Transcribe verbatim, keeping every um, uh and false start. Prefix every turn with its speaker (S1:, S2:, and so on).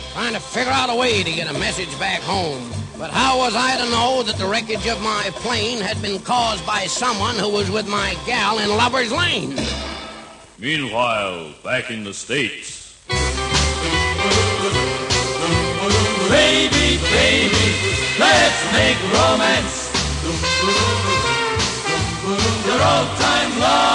S1: trying to figure out a way to get a message back home. But how was I to know that the wreckage of my plane had been caused by someone who was with my gal in Lover's Lane?
S2: Meanwhile, back in the States.
S3: Baby, baby, let's make romance. Your old-time love